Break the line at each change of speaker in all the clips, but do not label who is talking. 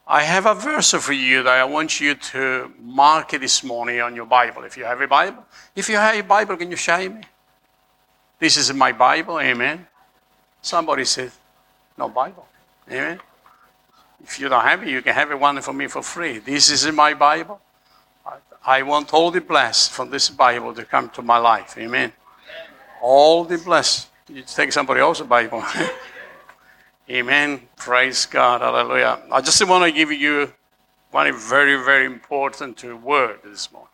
I have a verse for you that I want you to mark it this morning on your Bible. If you have a Bible. If you have a Bible, can you show me? This is my Bible. Amen. Somebody said, no Bible. Amen. If you don't have it, you can have one for me for free. This is my Bible. I want all the blessed from this Bible to come to my life. Amen. All the blessed. You take somebody else's Bible. Amen. Praise God. Hallelujah. I just want to give you one very, very important word this morning.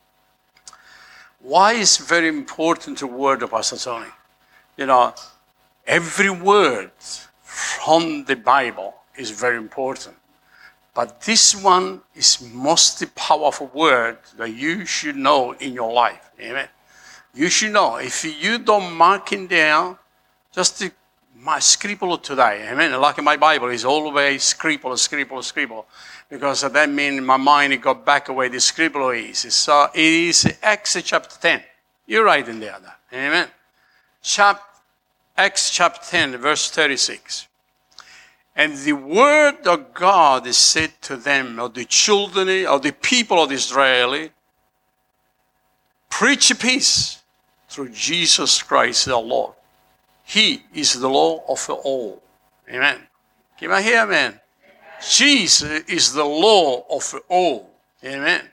Why is very important word, Pastor Tony? You know, every word from the Bible is very important. But this one is most powerful word that you should know in your life. Amen. You should know. If you don't mark it down, just my scribble today. Amen. Like in my Bible, it's always scribble. Because that means in my mind it got back where the scribble is. So it is Acts chapter 10. You write in there. Amen. Acts chapter 10, verse 36. And the word of God is said to them, of the children, of the people of Israel, preach peace through Jesus Christ the Lord. He is the Lord of all. Amen. Can I hear amen? Amen? Jesus is the Lord of all. Amen.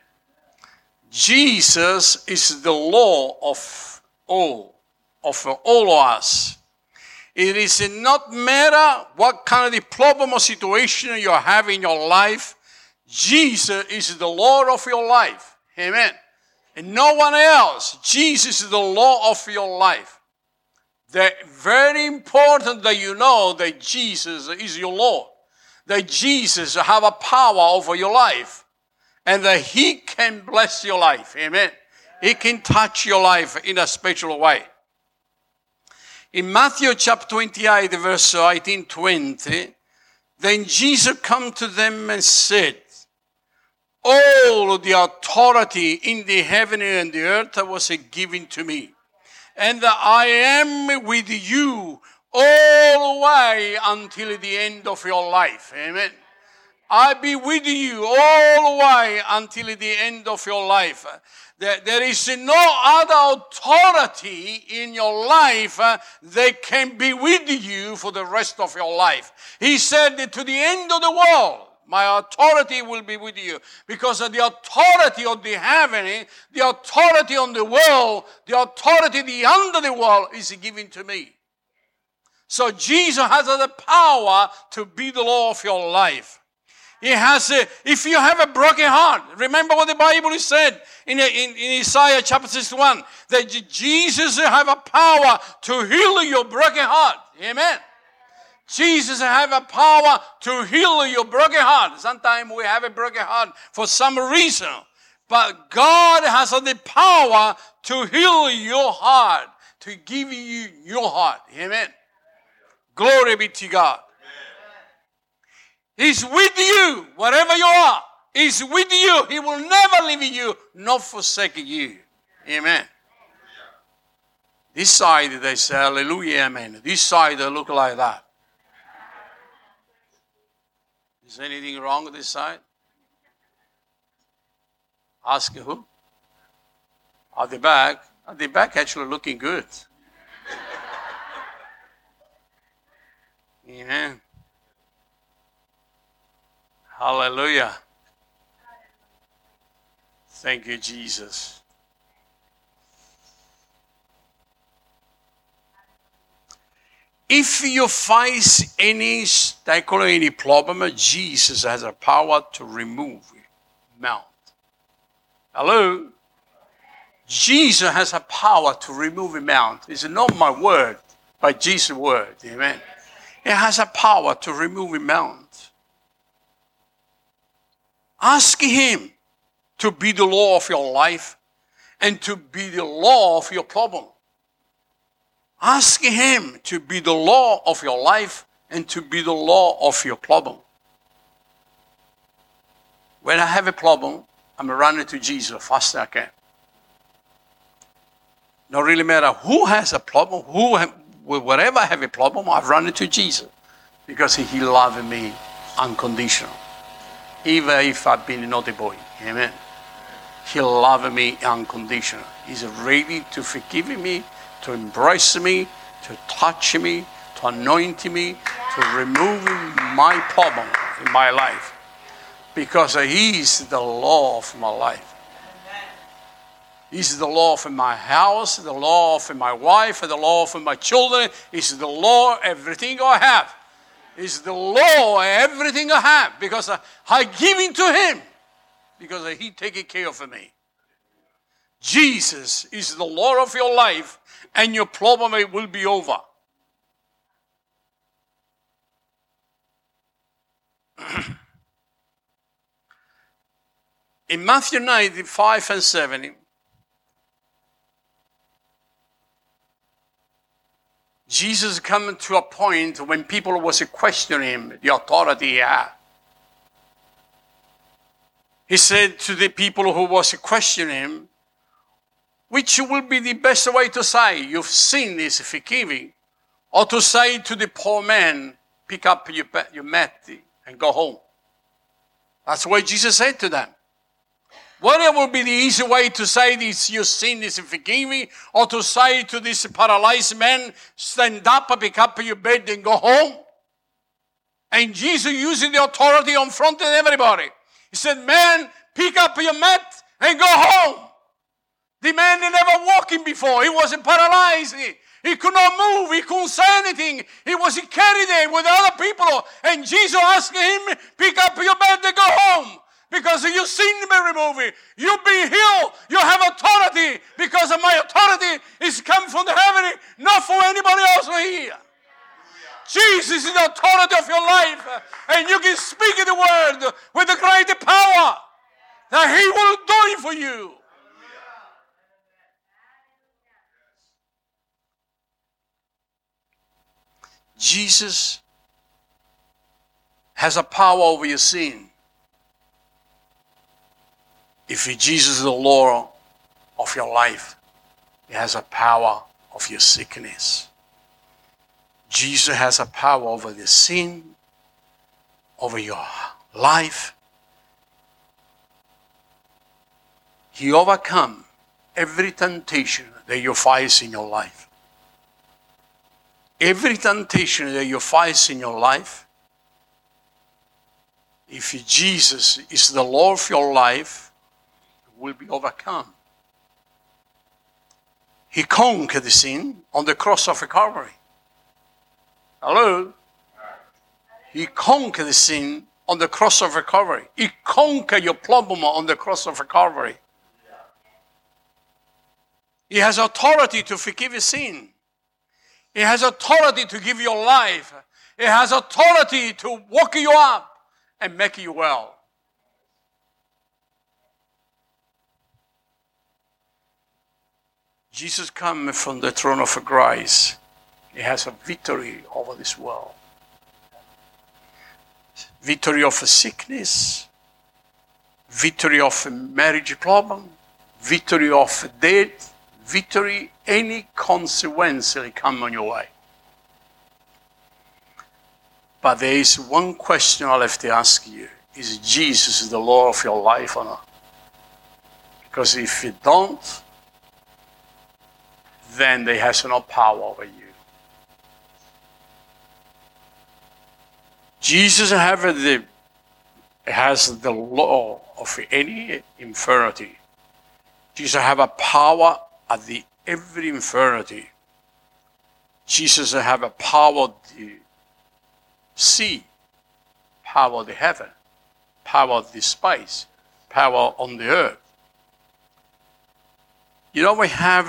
Jesus is the Lord of all of us. It is not matter what kind of the problem or situation you have in your life. Jesus is the Lord of your life. Amen. And no one else. Jesus is the Lord of your life. That very important that you know that Jesus is your Lord. That Jesus have a power over your life. And that He can bless your life. Amen. He can touch your life in a special way. In Matthew chapter 28, verse 18-20, then Jesus come to them and said, all the authority in the heaven and the earth was given to me. And I am with you all the way until the end of your life. Amen. I be with you all the way until the end of your life. There is no other authority in your life that can be with you for the rest of your life. He said that to the end of the world, my authority will be with you. Because of the authority of the heaven, the authority on the world, the authority under the world is given to me. So Jesus has the power to be the Lord of your life. He has if you have a broken heart, remember what the Bible said in Isaiah chapter 61, that Jesus have a power to heal your broken heart. Amen. Jesus have a power to heal your broken heart. Sometimes we have a broken heart for some reason. But God has the power to heal your heart, to give you your heart. Amen. Glory be to God. He's with you, wherever you are. He's with you. He will never leave you, nor forsake you. Amen. This side, they say, hallelujah, amen. This side, they look like that. Is anything wrong with this side? Ask who? At the back. At the back actually looking good. Amen. Hallelujah. Thank you, Jesus. If you face any obstacle, any problem, Jesus has a power to remove mountain. Hello? Jesus has a power to remove a mountain. It's not my word, but Jesus' word. Amen. It has a power to remove a mountain. Ask Him to be the law of your life and to be the law of your problem. Ask Him to be the law of your life and to be the law of your problem. When I have a problem, I'm running to Jesus as fast as I can. Not really matter who has a problem, wherever I have a problem, I run into Jesus because He loves me unconditional. even if I've been a naughty boy. Amen. He loves me unconditionally. He's ready to forgive me, to embrace me, to touch me, to anoint me, to remove my problem in my life. Because He is the law of my life. He's the law of my house, the law of my wife, the law of my children. He's the law of everything I have. He's the law of everything I have. Because I give it to Him. Because He takes care of me. Jesus is the Lord of your life, and your problem will be over. In Matthew 95 and 7, Jesus came to a point when people was questioning Him, the authority He had. He said to the people who was questioning Him, which will be the best way to say, you've sinned, is forgiving, or to say to the poor man, pick up your mat and go home. That's what Jesus said to them. Whatever will be the easy way to say this, your sin is forgiven, or to say to this paralyzed man, stand up and pick up your bed and go home. And Jesus using the authority in front of everybody. He said, man, pick up your mat and go home. The man had never walking before. He wasn't paralyzed. He could not move. He couldn't say anything. He was carried there with other people. And Jesus asked him, pick up your bed and go home. Because your sin be removed. You've been healed. You have authority. Because of my authority is come from the heaven, not for anybody else here. Jesus is the authority of your life. And you can speak the word with the great power that He will do it for you. Jesus has a power over your sin. If Jesus is the Lord of your life, He has a power of your sickness. Jesus has a power over the sin, over your life. He overcome every temptation that you face in your life. Every temptation that you face in your life, if Jesus is the Lord of your life, it will be overcome. He conquered the sin on the cross of Calvary. Hello? He conquered the sin on the cross of Calvary. He conquered your problem on the cross of Calvary. He has authority to forgive your sin. He has authority to give you life. He has authority to walk you up and make you well. Jesus comes from the throne of grace. He has a victory over this world. Victory of sickness. Victory of a marriage problem. Victory of death. Victory, any consequence that come on your way. But there is one question I'll have to ask you. Is Jesus the Lord of your life or not? Because if you don't, then He has no power over you. Jesus has the law of any infirmity. Jesus have a power at every infirmity. Jesus have a power to see, power of the heaven, power of the space, power on the earth. You know, let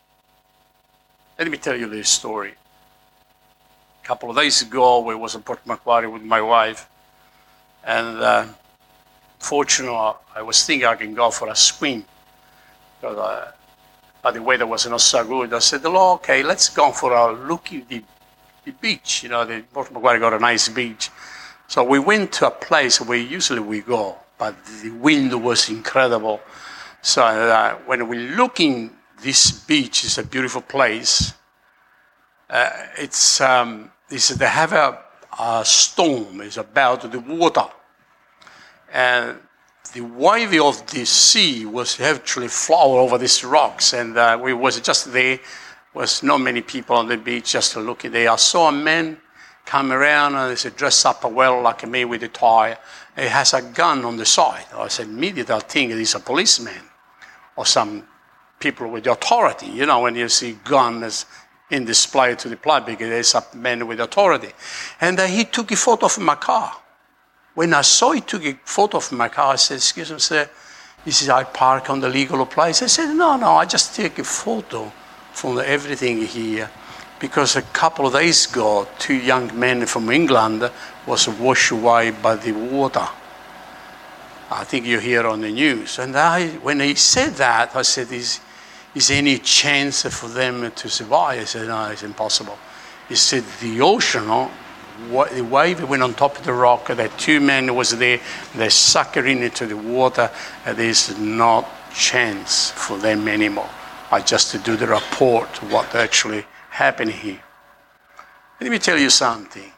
me tell you this story. A couple of days ago, we was in Port Macquarie with my wife, and fortunately, I was thinking I can go for a swim, because but the weather was not so good. I said, "Oh, okay, let's go for a look at the beach." You know, the Port Macquarie got a nice beach. So we went to a place where usually we go, but the wind was incredible. So when we're looking, this beach is a beautiful place. They have a storm. It's about the water. And the wave of the sea was actually flowing over these rocks. And we was just there. Was not many people on the beach just looking there. I saw a man come around and he's dressed up well like me with a tie. He has a gun on the side. I said, immediately I think he's a policeman or some people with authority. You know, when you see guns in display to the public, there's a man with authority. And he took a photo of my car. When I saw he took a photo of my car, I said, excuse me, sir. He said, I park on the legal place. I said, no, I just take a photo from everything here. Because a couple of days ago, 2 young men from England was washed away by the water. I think you hear on the news. And when he said that, I said, is any chance for them to survive? I said, no, it's impossible. He said, the ocean, the wave went on top of the rock, the 2 men was there, they sucked into the water, and there's no chance for them anymore. I just do the report what actually happened here. Let me tell you something.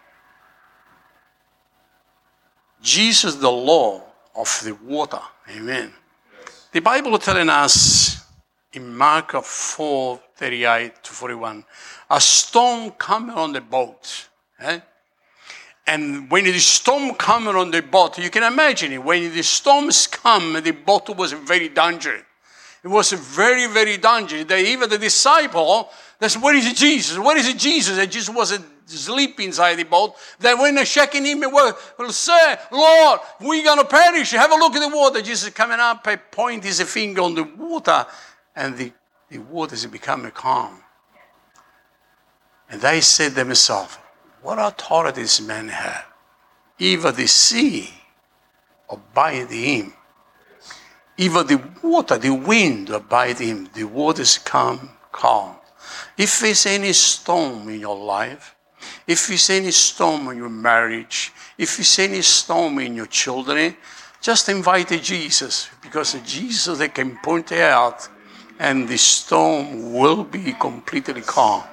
Jesus, the law of the water. Amen. Yes. The Bible is telling us in Mark 4:38-41, a storm coming on the boat. And when the storm coming on the boat, you can imagine it. When the storms come, the boat was very dangerous. It was very, very dangerous. Even the disciple, they said, where is Jesus? Where is Jesus? And Jesus was asleep inside the boat. Then when they're shaking him, well, say, Lord, we're going to perish. Have a look at the water. Jesus is coming up, he points his finger on the water, and the water is becoming calm. And they said to themselves, what authority does man have? Even the sea obeyed him. Even the water, the wind obeyed him. The waters come calm. If there's any storm in your life, if there's any storm in your marriage, if there's any storm in your children, just invite Jesus, because Jesus, they can point it out, and the storm will be completely calm.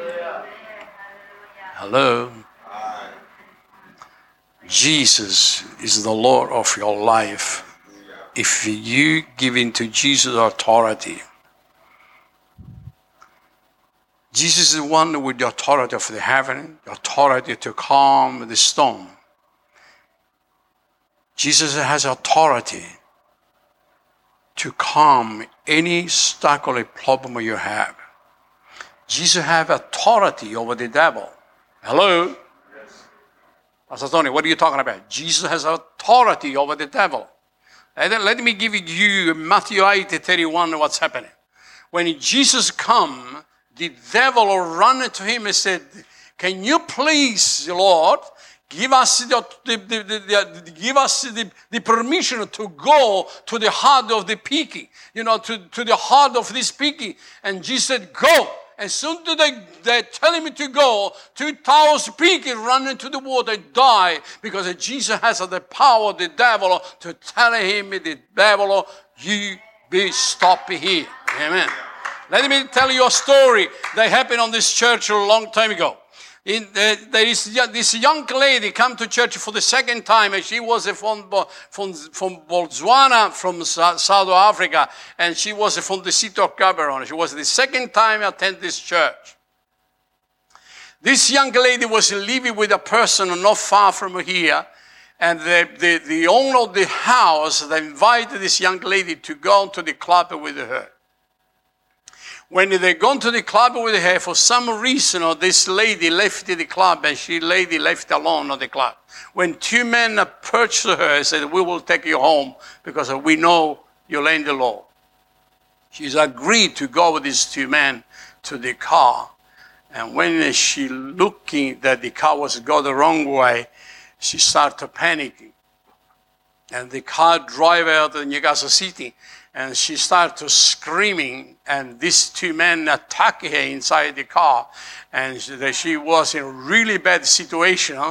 Hello? Jesus is the Lord of your life. If you give into Jesus authority, Jesus is the one with the authority of the heaven, the authority to calm the storm. Jesus has authority to calm any obstacle or problem you have. Jesus has authority over the devil. Hello? Yes. Pastor Tony, what are you talking about? Jesus has authority over the devil. Let me give you Matthew 8:31 what's happening. When Jesus come, the devil ran to him and said, can you please, Lord, give us the permission to go to the heart of the piggy, to the heart of this piggy. And Jesus said, go. As soon as they tell him to go, 2,000 pigs run into the water and die, because Jesus has the power of the devil to tell him, the devil, you be stopped here. Amen. Let me tell you a story that happened on this church a long time ago. There is this young lady come to church for the second time, and she was from Botswana, from South Africa, and she was from the city of Gaborone. She was the second time I attended this church. This young lady was living with a person not far from here, and the owner of the house, they invited this young lady to go to the club with her. When they gone to the club with her, for some reason, this lady left the club, and lady left alone on the club. When 2 men approached her and said, we will take you home because we know you're in the law. She's agreed to go with these 2 men to the car. And when she looking that the car was go the wrong way, she started panicking. And the car drive out of Newcastle City. And she started screaming, and these 2 men attacked her inside the car. And she was in a really bad situation.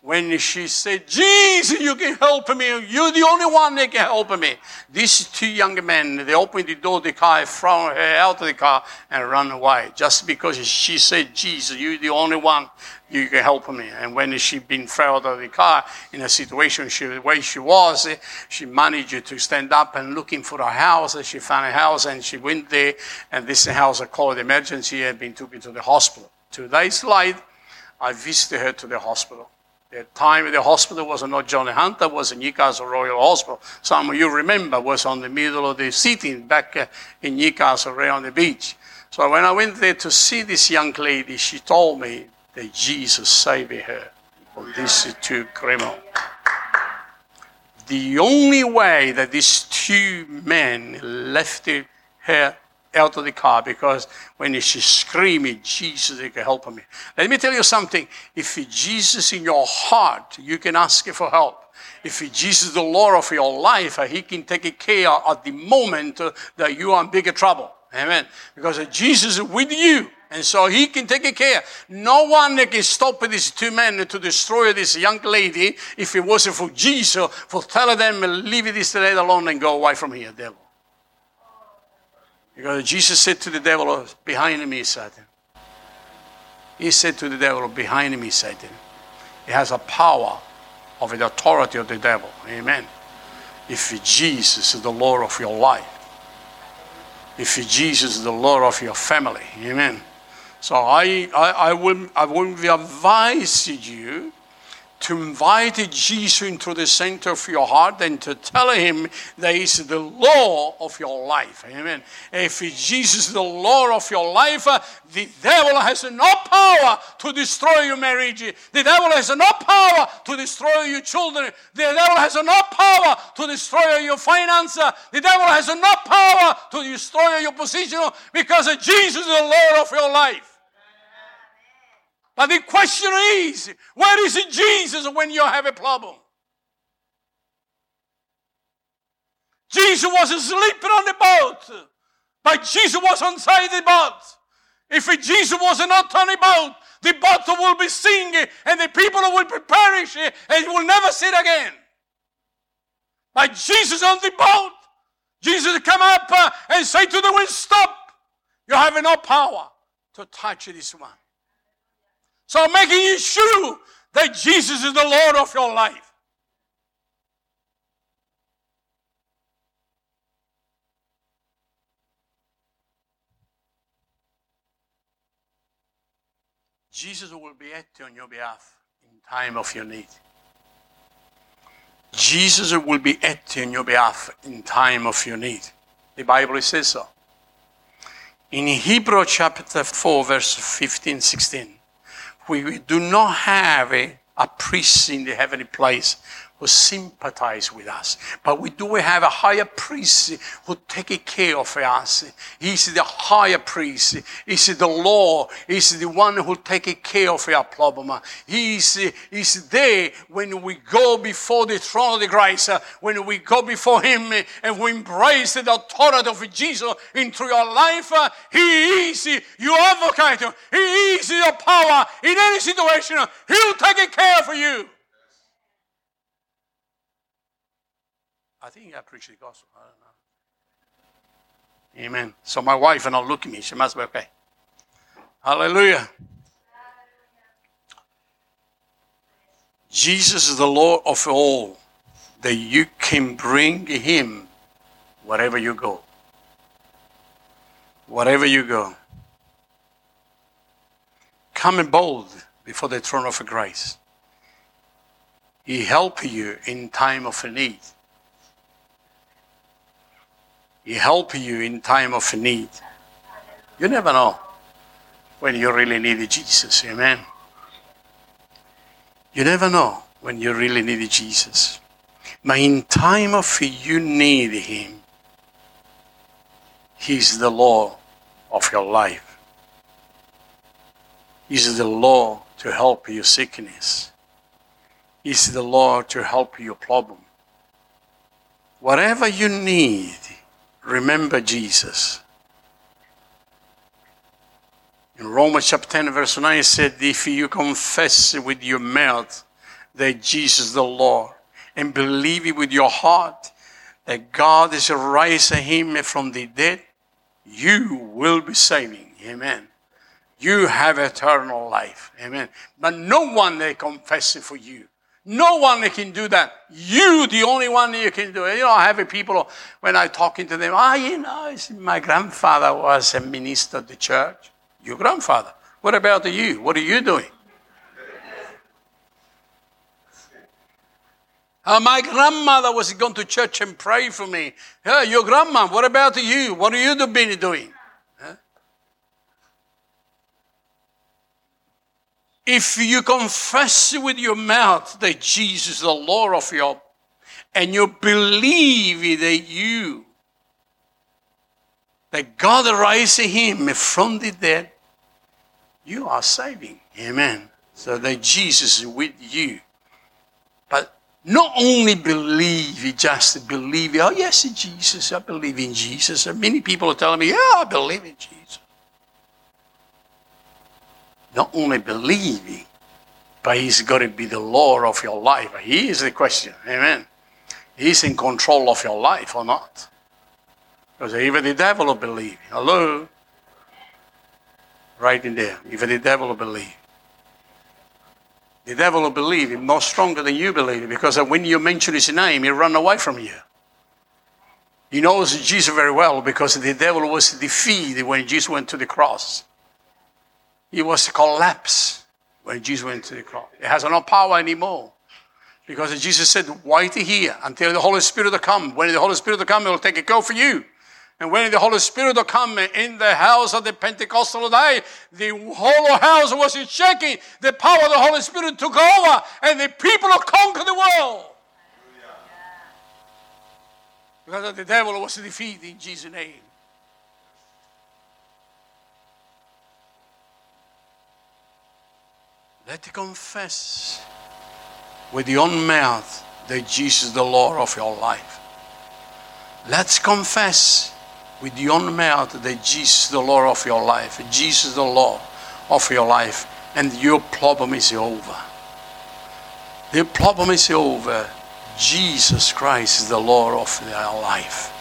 when she said, Jesus, you can help me. You're the only one that can help me. These two young men, they opened the door of the car, thrown her out of the car, and ran away. Just because she said, Jesus, you're the only one you can help me. And when she been thrown out of the car in a situation where she was, she managed to stand up and looking for a house. She found a house and she went there. And this house called emergency and been taken to the hospital. 2 days later, I visited her to the hospital. The time the hospital was not Johnny Hunter, was Newcastle Royal Hospital. Some of you remember was on the middle of the city back in Newcastle, right on the beach. So when I went there to see this young lady, she told me that Jesus saved her from these two criminals. The only way that these two men left her out of the car, because when she screamed, Jesus, you can help me. Let me tell you something. If Jesus in your heart, you can ask for help. If Jesus is the Lord of your life, he can take care at the moment that you are in bigger trouble. Amen. Because Jesus is with you. And so he can take care. No one can stop these two men to destroy this young lady if it wasn't for Jesus, for telling them, leave this lady alone and go away from here, devil. Because Jesus said to the devil, behind me, Satan. He said to the devil, behind me, Satan. He has a power of the authority of the devil. Amen. If Jesus is the Lord of your life. If Jesus is the Lord of your family. Amen. So I will advise you to invite Jesus into the center of your heart and to tell him that he's the Lord of your life. Amen. If Jesus is the Lord of your life, the devil has no power to destroy your marriage. The devil has no power to destroy your children. The devil has no power to destroy your finances. The devil has no power to destroy your position, because Jesus is the Lord of your life. But the question is, where is Jesus when you have a problem? Jesus was sleeping on the boat, but Jesus was inside the boat. If Jesus was not on the boat will be sinking, and the people will be perishing, and will never see it again. But Jesus on the boat, Jesus come up and say to the wind, stop. You have no power to touch this one. So making you sure that Jesus is the Lord of your life. Jesus will be acting on your behalf in time of your need. Jesus will be acting on your behalf in time of your need. The Bible says so. In Hebrew chapter 4, verse 15, 16. We do not have a priest in the heavenly place who sympathize with us. But we do have a higher priest who takes care of us. He's the higher priest. He's the Lord. He's the one who takes care of our problem. He's there when we go before the throne of the grace, when we go before him and we embrace the authority of Jesus into your life. He is your advocate. He is your power in any situation. He'll take care for you. I think I preach the gospel. I don't know. Amen. So my wife and I look at me. She must be okay. Hallelujah. Jesus is the Lord of all, that you can bring him wherever you go. Wherever you go. Come bold before the throne of grace. He helps you in time of need. He helps you in time of need. You never know when you really need Jesus. Amen. You never know when you really need Jesus. But in time of you need him, he's the Lord of your life. He's the Lord to help your sickness. He's the Lord to help your problem. Whatever you need, remember Jesus. In Romans chapter 10 verse 9 it said, if you confess with your mouth that Jesus is the Lord and believe it with your heart that God is raising him from the dead, you will be saving. Amen. You have eternal life. Amen. But no one they confess it for you. No one that can do that. You, the only one that you can do it. I have people, when I'm talking to them, my grandfather was a minister of the church. Your grandfather. What about you? What are you doing? My grandmother was going to church and pray for me. Your grandma, what about you? What are you been doing? If you confess with your mouth that Jesus is the Lord of your, and you believe that God raised him from the dead, you are saving. Amen. So that Jesus is with you. But not only believe, just believe, oh yes, Jesus, I believe in Jesus. And many people are telling me, yeah, I believe in Jesus. Not only believing, but he's got to be the Lord of your life. He is the question. Amen. He's in control of your life or not. Because even the devil will believe. Hello? Right in there. Even the devil will believe. The devil will believe him more stronger than you believe, because when you mention his name, he'll run away from you. He knows Jesus very well, because the devil was defeated when Jesus went to the cross. He was collapsed when Jesus went to the cross. It has no power anymore. Because Jesus said, wait here until the Holy Spirit will come. When the Holy Spirit will come, he will take a go for you. And when the Holy Spirit will come in the house of the Pentecostal day, the whole house was shaking. The power of the Holy Spirit took over, and the people will conquer the world. Because the devil was defeated in Jesus' name. Let's confess with your own mouth that Jesus is the Lord of your life. Let's confess with your own mouth that Jesus is the Lord of your life. Jesus is the Lord of your life. And your problem is over. The problem is over. Jesus Christ is the Lord of your life.